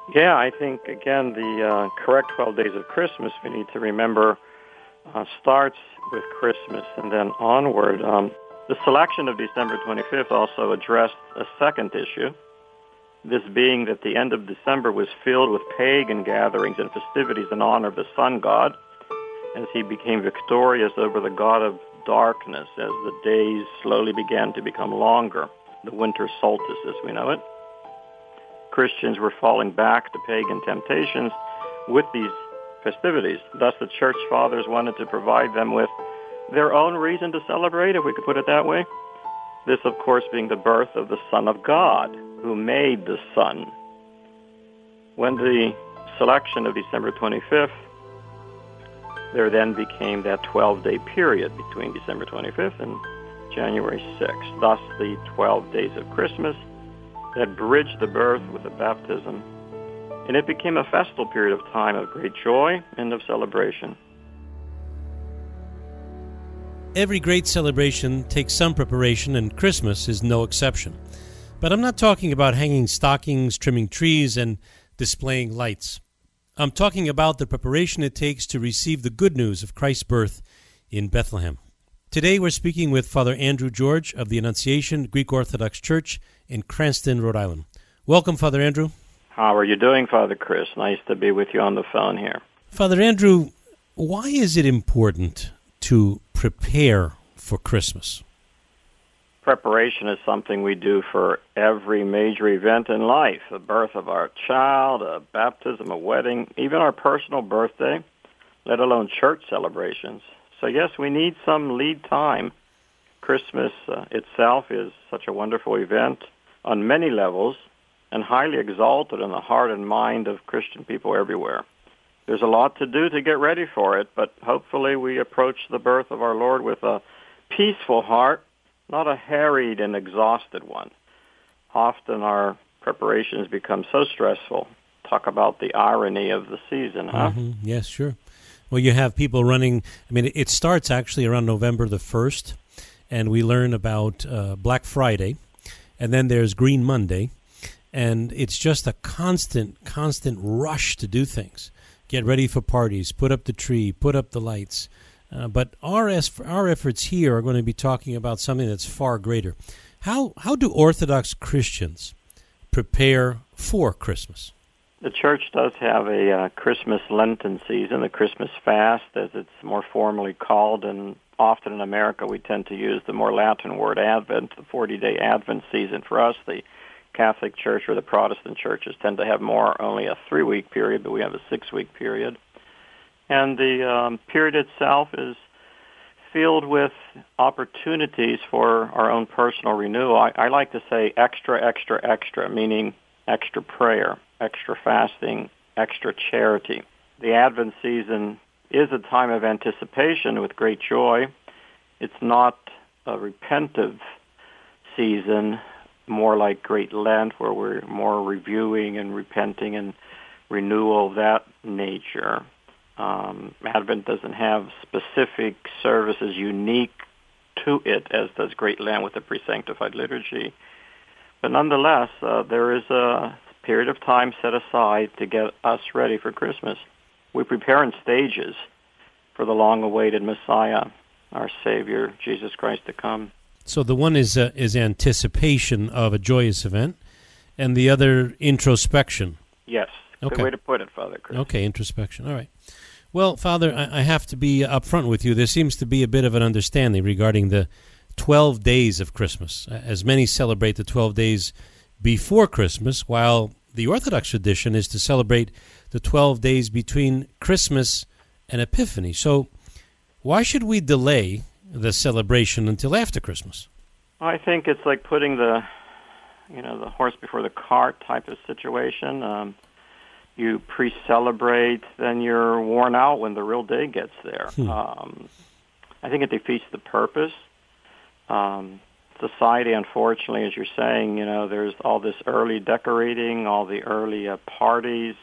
Yeah, I think, again, the correct 12 days of Christmas, we need to remember, starts with Christmas and then onward. The selection of December 25th also addressed a second issue, this being that the end of December was filled with pagan gatherings and festivities in honor of the sun god, as he became victorious over the god of darkness as the days slowly began to become longer, the winter solstice as we know it. Christians were falling back to pagan temptations with these festivities. Thus, the church fathers wanted to provide them with their own reason to celebrate, if we could put it that way. This, of course, being the birth of the Son of God, who made the sun. When the selection of December 25th, there then became that 12-day period between December 25th and January 6th. Thus, the 12 days of Christmas that bridged the birth with the baptism, and it became a festal period of time of great joy and of celebration. Every great celebration takes some preparation, and Christmas is no exception. But I'm not talking about hanging stockings, trimming trees, and displaying lights. I'm talking about the preparation it takes to receive the good news of Christ's birth in Bethlehem. Today we're speaking with Father Andrew George of the Annunciation Greek Orthodox Church in Cranston, Rhode Island. Welcome, Father Andrew. How are you doing, Father Chris? Nice to be with you on the phone here. Father Andrew, why is it important to prepare for Christmas? Preparation is something we do for every major event in life, the birth of our child, a baptism, a wedding, even our personal birthday, let alone church celebrations. So yes, we need some lead time. Christmas itself is such a wonderful event on many levels and highly exalted in the heart and mind of Christian people everywhere. There's a lot to do to get ready for it, but hopefully we approach the birth of our Lord with a peaceful heart, not a harried and exhausted one. Often our preparations become so stressful. Talk about the irony of the season, huh? Mm-hmm. Yes, sure. Well, you have people running. I mean, it starts actually around November the 1st, and we learn about Black Friday, and then there's Green Monday, and it's just a constant rush to do things. Get ready for parties, put up the tree, put up the lights. But our efforts here are going to be talking about something that's far greater. How do Orthodox Christians prepare for Christmas? The church does have a Christmas Lenten season, the Christmas fast, as it's more formally called, and often in America we tend to use the more Latin word Advent, the 40-day Advent season. For us, the Catholic Church or the Protestant churches tend to have only a 3-week period, but we have a 6-week period. And the period itself is filled with opportunities for our own personal renewal. I like to say extra, meaning extra prayer, extra fasting, extra charity. The Advent season is a time of anticipation with great joy. It's not a repentive season, more like Great Lent, where we're more reviewing and repenting and renewal of that nature. Advent doesn't have specific services unique to it, as does Great Lent with the pre-sanctified liturgy. But nonetheless, there is a period of time set aside to get us ready for Christmas. We prepare in stages for the long-awaited Messiah, our Savior, Jesus Christ, to come. So the one is anticipation of a joyous event, and the other introspection. Yes. Okay. Good way to put it, Father Chris. Okay, introspection. All right. Well, Father, I have to be upfront with you. There seems to be a bit of an understanding regarding the 12 days of Christmas, as many celebrate the 12 days before Christmas, while the Orthodox tradition is to celebrate the 12 days between Christmas and Epiphany. So why should we delay the celebration until after Christmas? I think it's like putting the horse before the cart type of situation. You pre-celebrate, then you're worn out when the real day gets there. I think it defeats the purpose. Society, unfortunately, as you're saying, there's all this early decorating, all the early parties.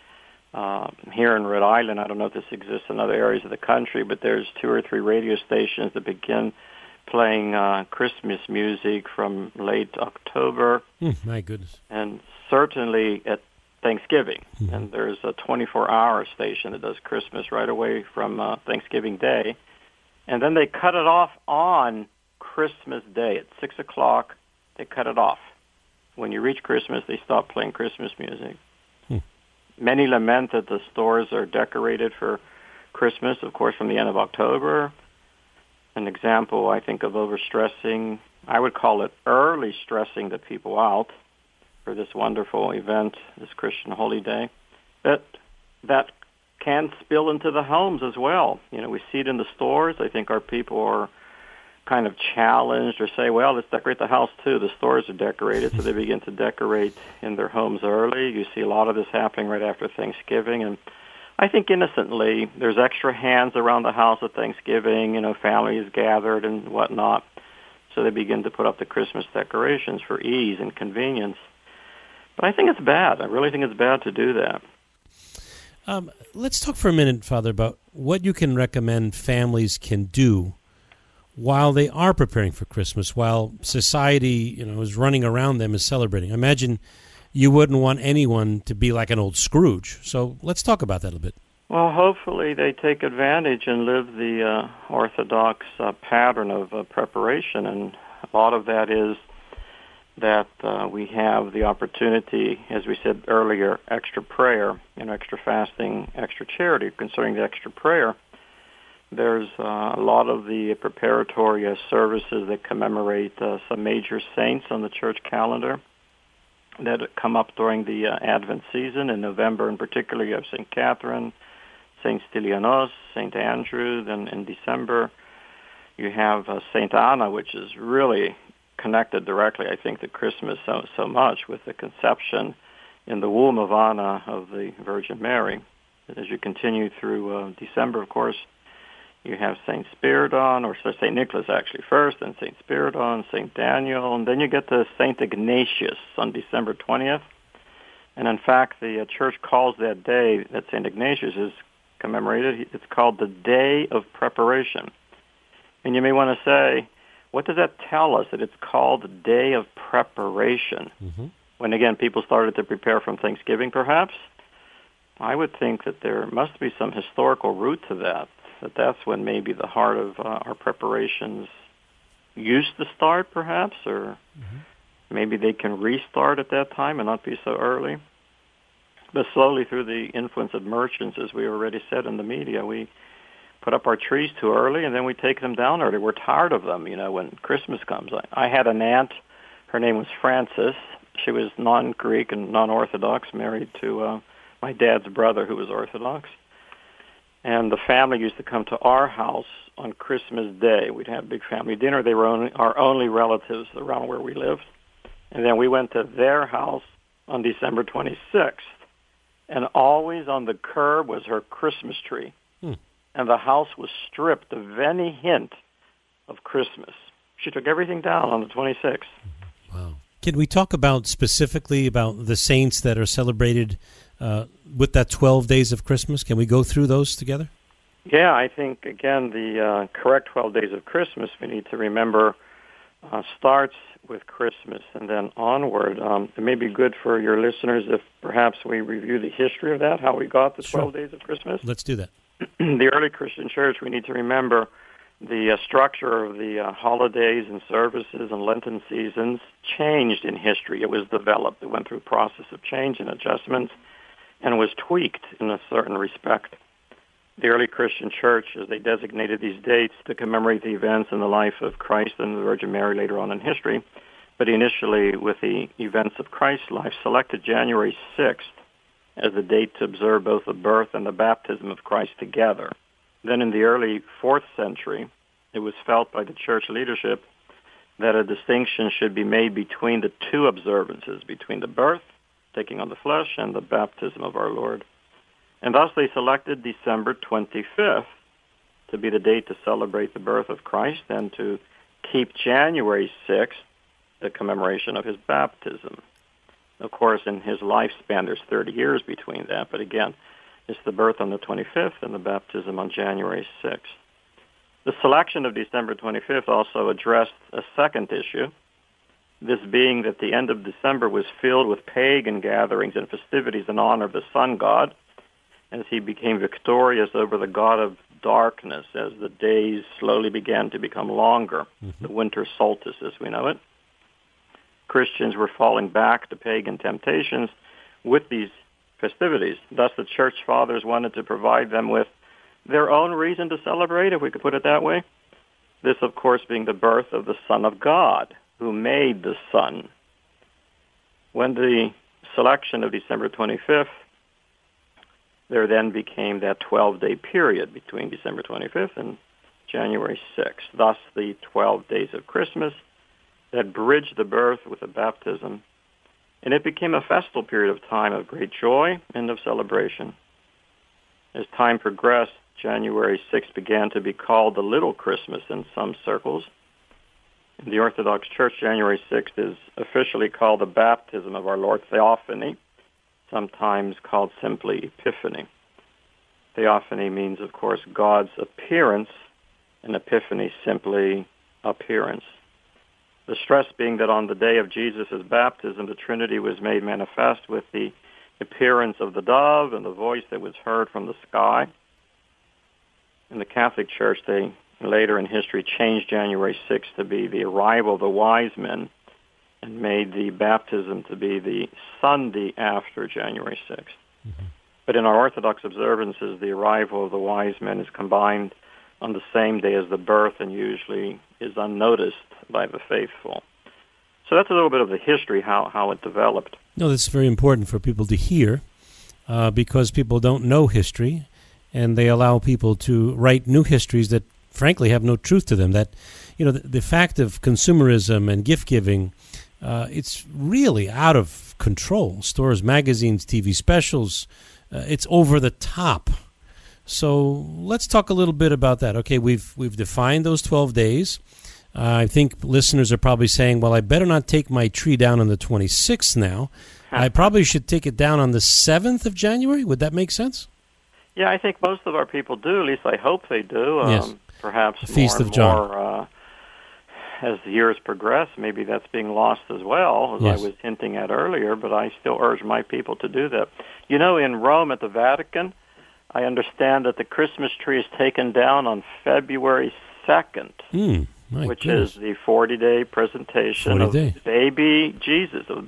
Here in Rhode Island, I don't know if this exists in other areas of the country, but there's 2 or 3 radio stations that begin playing Christmas music from late October. My goodness. And certainly at Thanksgiving. And there's a 24-hour station that does Christmas right away from Thanksgiving Day. And then they cut it off on Christmas Day at 6 o'clock. They cut it off. When you reach Christmas, they stop playing Christmas music. Many lament that the stores are decorated for Christmas, of course, from the end of October. An example, I think, of overstressing, I would call it early stressing the people out for this wonderful event, this Christian holy day, that can spill into the homes as well. You know, we see it in the stores. I think our people are kind of challenged or say, well, let's decorate the house too. The stores are decorated, so they begin to decorate in their homes early. You see a lot of this happening right after Thanksgiving, and I think innocently there's extra hands around the house at Thanksgiving, you know, families gathered and whatnot, so they begin to put up the Christmas decorations for ease and convenience. But I think it's bad. I really think it's bad to do that. Let's talk for a minute, Father, about what you can recommend families can do while they are preparing for Christmas, while society, you know, is running around them, is celebrating. I imagine you wouldn't want anyone to be like an old Scrooge. So let's talk about that a little bit. Well, hopefully they take advantage and live the Orthodox pattern of preparation, and a lot of that is that we have the opportunity, as we said earlier, extra prayer and extra fasting, extra charity. Concerning the extra prayer, there's a lot of the preparatory services that commemorate some major saints on the church calendar that come up during the Advent season. In November in particular, you have St. Catherine, St. Stylianos, St. Andrew. Then in December, you have St. Anna, which is really connected directly, I think, to Christmas so much with the conception in the womb of Anna of the Virgin Mary. As you continue through December, of course, you have St. Spiridon, or St. Nicholas actually first, and St. Spiridon, St. Daniel, and then you get to St. Ignatius on December 20th. And in fact, the church calls that day that St. Ignatius is commemorated, it's called the Day of Preparation. And you may want to say, what does that tell us, that it's called the Day of Preparation? When, again, people started to prepare from Thanksgiving, perhaps? I would think that there must be some historical root to that that's when maybe the heart of our preparations used to start, perhaps, or maybe they can restart at that time and not be so early. But slowly, through the influence of merchants, as we already said in the media, we put up our trees too early, and then we take them down early. We're tired of them, you know, when Christmas comes. I had an aunt, her name was Frances. She was non-Greek and non-Orthodox, married to my dad's brother, who was Orthodox. And the family used to come to our house on Christmas Day. We'd have a big family dinner. They were our only relatives around where we lived. And then we went to their house on December 26th. And always on the curb was her Christmas tree. And the house was stripped of any hint of Christmas. She took everything down on the 26th. Wow. Can we talk about specifically about the saints that are celebrated with that 12 days of Christmas? Can we go through those together? Yeah, I think, again, the correct 12 days of Christmas, we need to remember, starts with Christmas and then onward. It may be good for your listeners if perhaps we review the history of that, how we got the 12 days of Christmas. Let's do that. The early Christian church, we need to remember the structure of the holidays and services and Lenten seasons changed in history. It was developed. It went through a process of change and adjustments and was tweaked in a certain respect. The early Christian church, as they designated these dates to commemorate the events in the life of Christ and the Virgin Mary later on in history, but initially with the events of Christ's life, selected January 6th as the date to observe both the birth and the baptism of Christ together. Then in the early 4th century, it was felt by the church leadership that a distinction should be made between the two observances, between the birth, taking on the flesh, and the baptism of our Lord. And thus they selected December 25th to be the date to celebrate the birth of Christ and to keep January 6th the commemoration of his baptism. Of course, in his lifespan, there's 30 years between that, but again, it's the birth on the 25th and the baptism on January 6th. The selection of December 25th also addressed a second issue, This being that the end of December was filled with pagan gatherings and festivities in honor of the sun god, as he became victorious over the god of darkness as the days slowly began to become longer, the winter solstice as we know it. Christians were falling back to pagan temptations with these festivities. Thus, the church fathers wanted to provide them with their own reason to celebrate, if we could put it that way. This, of course, being the birth of the Son of God, who made the sun. When the selection of December 25th, there then became that 12-day period between December 25th and January 6th. Thus, the 12 days of Christmas that bridged the birth with the baptism. And it became a festal period of time of great joy and of celebration. As time progressed, January 6th began to be called the Little Christmas in some circles. In the Orthodox Church, January 6th is officially called the baptism of our Lord, Theophany, sometimes called simply Epiphany. Theophany means, of course, God's appearance, and Epiphany simply appearance. The stress being that on the day of Jesus' baptism, the Trinity was made manifest with the appearance of the dove and the voice that was heard from the sky. In the Catholic Church, they later in history changed January 6th to be the arrival of the wise men and made the baptism to be the Sunday after January 6th. Mm-hmm. But in our Orthodox observances, the arrival of the wise men is combined on the same day as the birth and usually is unnoticed by the faithful. So that's a little bit of the history, how it developed. No, that's very important for people to hear because people don't know history, and they allow people to write new histories that frankly have no truth to them. That, you know, the fact of consumerism and gift giving, it's really out of control. Stores, magazines, TV specials, it's over the top. So let's talk a little bit about that. Okay, we've defined those 12 days. I think listeners are probably saying, well, I better not take my tree down on the 26th now. I probably should take it down on the 7th of January. Would that make sense? Yeah, I think most of our people do. At least I hope they do. Yes. Perhaps the Feast more of John. More, as the years progress, maybe that's being lost as well, as yes. I was hinting at earlier, but I still urge my people to do that. You know, in Rome at the Vatican, I understand that the Christmas tree is taken down on February 2nd, which is the 40-day presentation of baby Jesus, to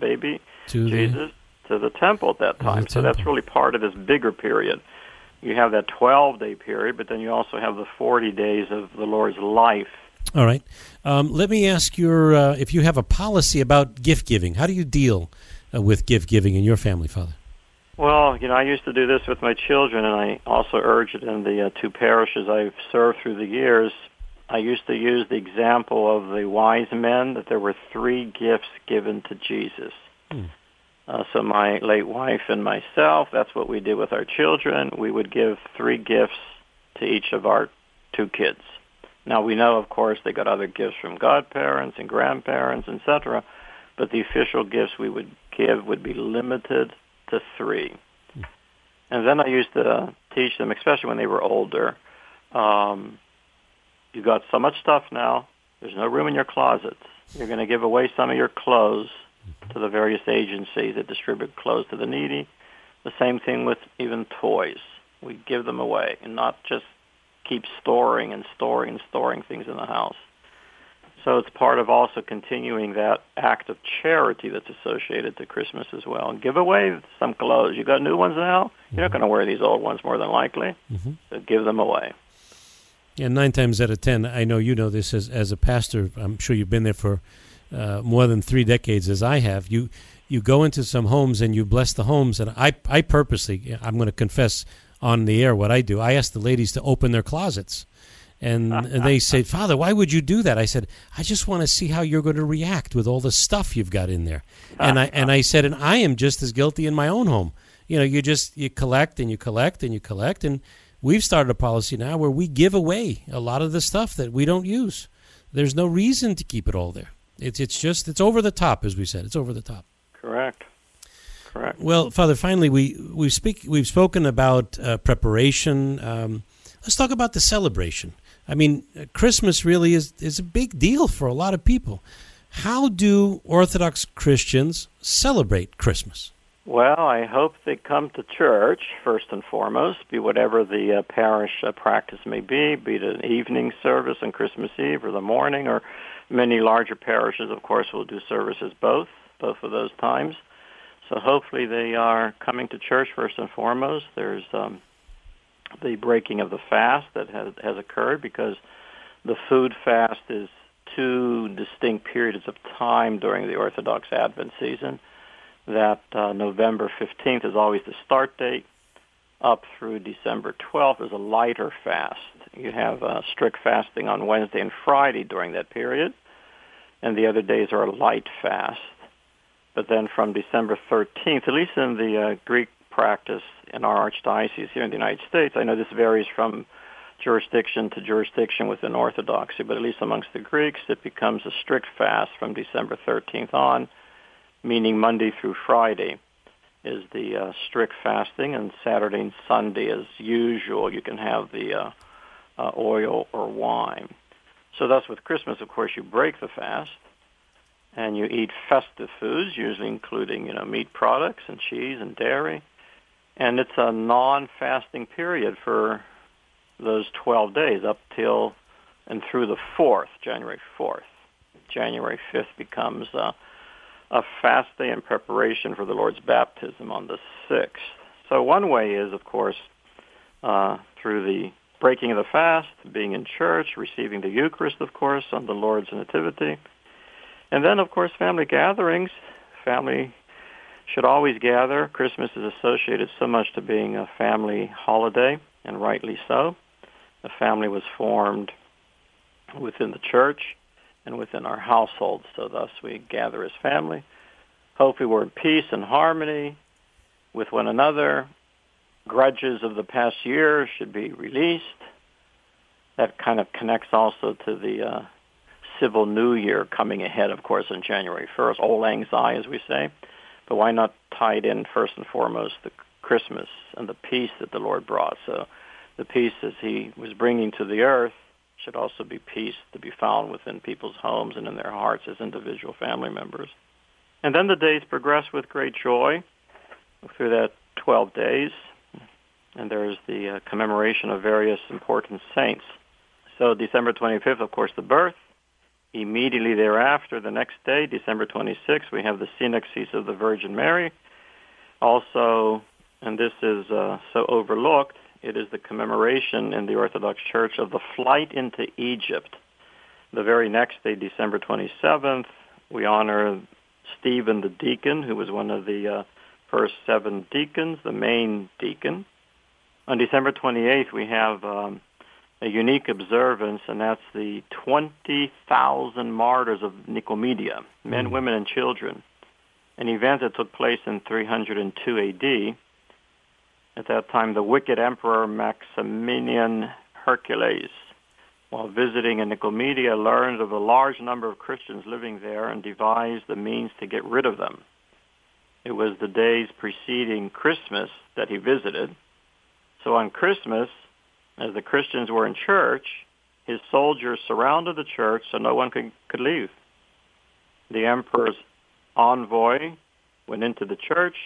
the temple at that time. So that's really part of this bigger period. You have that 12-day period, but then you also have the 40 days of the Lord's life. All right. Let me ask if you have a policy about gift giving. How do you deal with gift giving in your family, Father? Well, you know, I used to do this with my children, and I also urge it in the two parishes I've served through the years. I used to use the example of the wise men, that there were 3 gifts given to Jesus. So my late wife and myself, that's what we did with our children. We would give 3 gifts to each of our 2 kids. Now, we know, of course, they got other gifts from godparents and grandparents, etc., but the official gifts we would give would be limited to 3. And then I used to teach them, especially when they were older, you got so much stuff now, there's no room in your closets. You're going to give away some of your clothes to the various agencies that distribute clothes to the needy. The same thing with even toys. We give them away and not just keep storing things in the house. So it's part of also continuing that act of charity that's associated to Christmas as well. And give away some clothes. You got new ones now? You're not going to wear these old ones more than likely. So give them away. Yeah, 9 times out of 10, I know you know this as a pastor. I'm sure you've been there for more than 3 decades as I have. You go into some homes and you bless the homes. And I purposely, I'm going to confess on the air what I do. I ask the ladies to open their closets. And they said, Father, why would you do that? I said, I just want to see how you're going to react with all the stuff you've got in there. And I said, and I am just as guilty in my own home. You know, you collect and you collect and you collect. And we've started a policy now where we give away a lot of the stuff that we don't use. There's no reason to keep it all there. It's over the top, as we said. It's over the top. Correct. Well, Father, finally, we've spoken about preparation. Let's talk about the celebration. I mean, Christmas really is a big deal for a lot of people. How do Orthodox Christians celebrate Christmas? Well, I hope they come to church, first and foremost, be whatever the parish practice may be it an evening service on Christmas Eve or the morning, or many larger parishes, of course, will do services both of those times. So hopefully they are coming to church first and foremost. There's the breaking of the fast that has occurred, because the food fast is two distinct periods of time during the Orthodox Advent season. That November 15th is always the start date. Up through December 12th is a lighter fast. You have strict fasting on Wednesday and Friday during that period, and the other days are a light fast. But then from December 13th, at least in the Greek practice in our archdiocese here in the United States, I know this varies from jurisdiction to jurisdiction within Orthodoxy, but at least amongst the Greeks, it becomes a strict fast from December 13th on, meaning Monday through Friday is the strict fasting, and Saturday and Sunday, as usual, you can have the oil or wine. So thus with Christmas, of course, you break the fast, and you eat festive foods, usually including, meat products and cheese and dairy. And it's a non-fasting period for those 12 days up till and through the 4th, January 4th. January 5th becomes a fast day in preparation for the Lord's baptism on the 6th. So one way is, of course, through the breaking of the fast, being in church, receiving the Eucharist, of course, on the Lord's Nativity. And then, of course, family gatherings. Family should always gather. Christmas is associated so much to being a family holiday, and rightly so. The family was formed within the church and within our households, so thus we gather as family. Hopefully we're in peace and harmony with one another. Grudges of the past year should be released. That kind of connects also to the civil new year coming ahead, of course, on January 1st, Auld Lang Syne, as we say. But why not tie it in first and foremost the Christmas and the peace that the Lord brought? So the peace as he was bringing to the earth should also be peace to be found within people's homes and in their hearts as individual family members. And then the days progress with great joy through that 12 days. And there's the commemoration of various important saints. So December 25th, of course, the birth. Immediately thereafter, the next day, December 26th, we have the Synaxis of the Virgin Mary. Also, and this is so overlooked, it is the commemoration in the Orthodox Church of the flight into Egypt. The very next day, December 27th, we honor Stephen the deacon, who was one of the first 7 deacons, the main deacon. On December 28th, we have a unique observance, and that's the 20,000 martyrs of Nicomedia, men, women, and children, an event that took place in 302 A.D. At that time, the wicked emperor Maximinian Hercules, while visiting in Nicomedia, learned of a large number of Christians living there and devised the means to get rid of them. It was the days preceding Christmas that he visited. So on Christmas, as the Christians were in church, his soldiers surrounded the church so no one could leave. The emperor's envoy went into the church,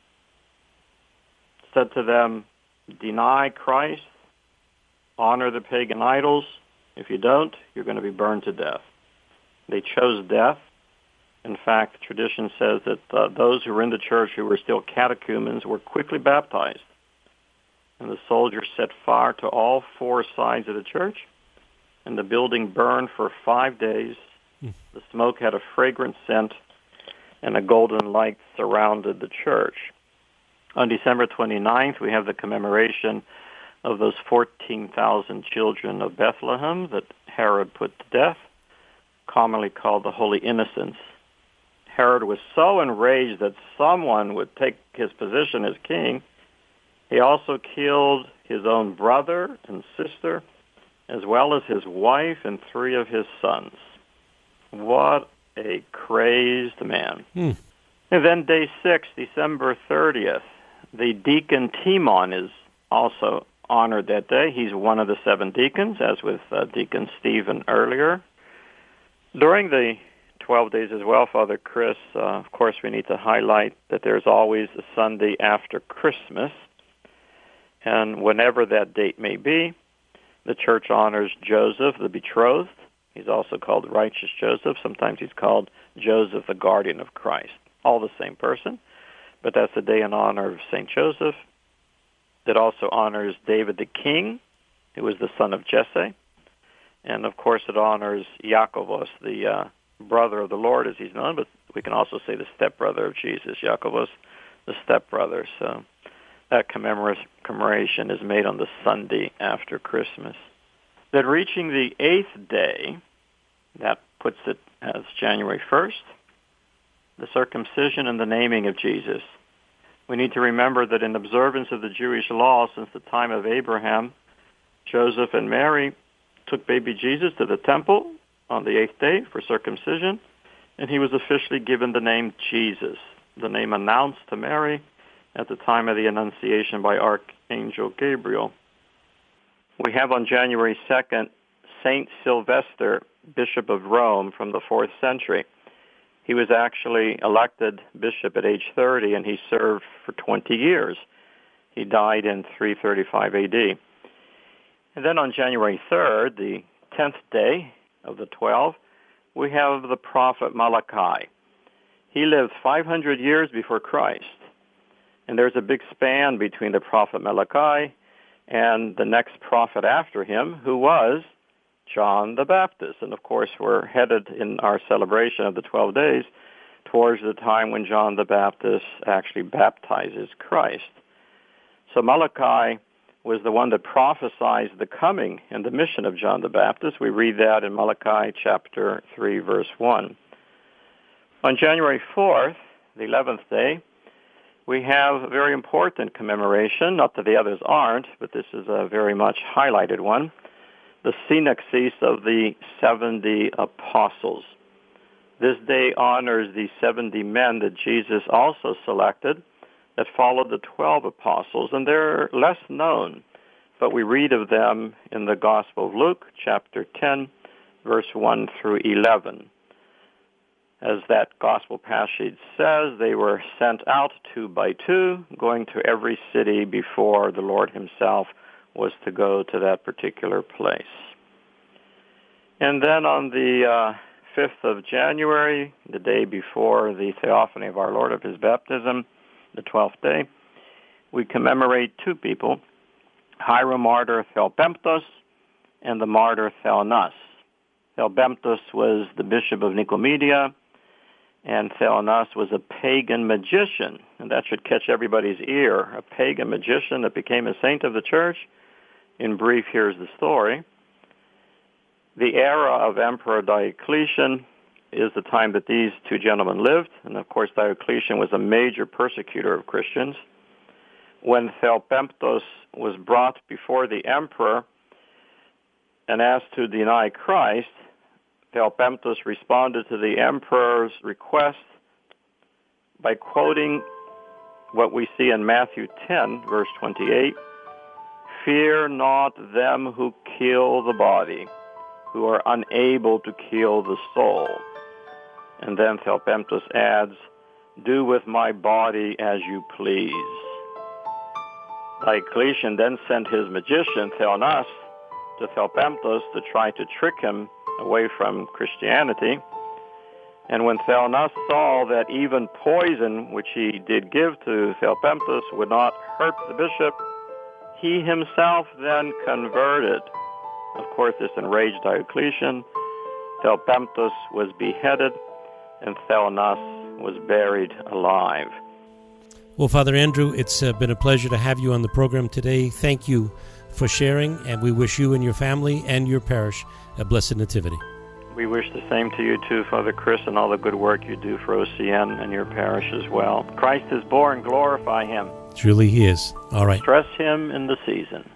said to them, deny Christ, honor the pagan idols. If you don't, you're going to be burned to death. They chose death. In fact, tradition says that those who were in the church who were still catechumens were quickly baptized. And the soldiers set fire to all 4 sides of the church, and the building burned for 5 days. The smoke had a fragrant scent, and a golden light surrounded the church. On December 29th, we have the commemoration of those 14,000 children of Bethlehem that Herod put to death, commonly called the Holy Innocents. Herod was so enraged that someone would take his position as king. He also killed his own brother and sister, as well as his wife and 3 of his sons. What a crazed man. And then day 6, December 30th, the deacon Timon is also honored that day. He's one of the 7 deacons, as with Deacon Stephen earlier. During the 12 days as well, Father Chris. Of course, we need to highlight that there's always a Sunday after Christmas. And whenever that date may be, the Church honors Joseph, the betrothed. He's also called Righteous Joseph. Sometimes he's called Joseph, the guardian of Christ. All the same person. But that's the day in honor of St. Joseph. It also honors David the king, who was the son of Jesse. And, of course, it honors Jacobus, the brother of the Lord, as he's known, but we can also say the stepbrother of Jesus, Jacobus, the stepbrother. So that commemoration is made on the Sunday after Christmas. Then reaching the 8th day, that puts it as January 1st, the circumcision and the naming of Jesus. We need to remember that in observance of the Jewish law since the time of Abraham, Joseph and Mary took baby Jesus to the temple on the 8th day for circumcision, and he was officially given the name Jesus, the name announced to Mary at the time of the Annunciation by Archangel Gabriel. We have on January 2nd, Saint Sylvester, Bishop of Rome from the 4th century. He was actually elected bishop at age 30, and he served for 20 years. He died in 335 A.D. And then on January 3rd, the 10th day of the 12, we have the prophet Malachi. He lived 500 years before Christ. And there's a big span between the prophet Malachi and the next prophet after him, who was John the Baptist. And, of course, we're headed in our celebration of the 12 days towards the time when John the Baptist actually baptizes Christ. So Malachi was the one that prophesied the coming and the mission of John the Baptist. We read that in Malachi chapter 3, verse 1. On January 4th, the 11th day, we have a very important commemoration, not that the others aren't, but this is a very much highlighted one, the synaxis of the 70 apostles. This day honors the 70 men that Jesus also selected that followed the 12 apostles, and they're less known, but we read of them in the Gospel of Luke, chapter 10, verse 1 through 11. As that gospel passage says, they were sent out 2 by 2, going to every city before the Lord himself was to go to that particular place. And then on the 5th of January, the day before the Theophany of our Lord of his baptism, the 12th day, we commemorate 2 people, hieromartyr Theopemptus and the martyr Theonas. Theopemptus was the bishop of Nicomedia, and Theonas was a pagan magician, and that should catch everybody's ear. A pagan magician that became a saint of the church. In brief, here's the story. The era of Emperor Diocletian is the time that these 2 gentlemen lived, and of course Diocletian was a major persecutor of Christians. When Theopemptus was brought before the emperor and asked to deny Christ, Theopemptus responded to the emperor's request by quoting what we see in Matthew 10, verse 28, "Fear not them who kill the body, who are unable to kill the soul." And then Theopemptus adds, "Do with my body as you please." Diocletian then sent his magician, Theonas, to Theopemptus to try to trick him away from Christianity. And when Theonas saw that even poison, which he did give to Theopemptus, would not hurt the bishop, he himself then converted. Of course, this enraged Diocletian. Theopemptus was beheaded, and Theonas was buried alive. Well, Father Andrew, it's been a pleasure to have you on the program today. Thank you for sharing, and we wish you and your family and your parish a blessed nativity. We wish the same to you too, Father Chris, and all the good work you do for OCN and your parish as well. Christ is born. Glorify him. Truly he is. All right. Stress him in the season.